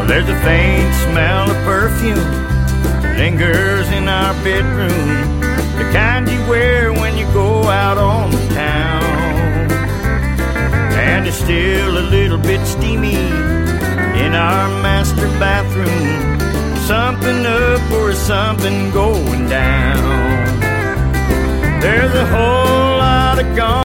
There's a faint smell of perfume lingers in our bedroom, the kind you wear when you go out on the town. And it's still a little bit steamy in our master bathroom. Something up or something going down. There's a whole lot of gone